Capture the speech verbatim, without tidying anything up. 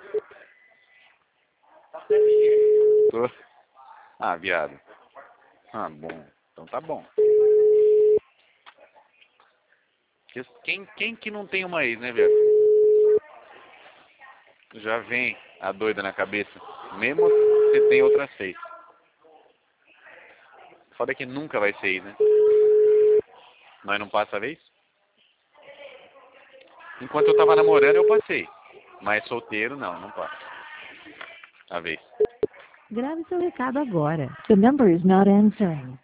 Tô. Ah, viado. Ah, bom. Então tá bom. Quem, quem que não tem uma ex, né, viado? Já vem a doida na cabeça. Mesmo se você tem outras seis. Foda que nunca vai ser ex, né? Nós não passa a vez? Enquanto eu tava namorando, eu passei. Mas solteiro, não, não passa. A vez. Grave seu recado agora. The number is not answering.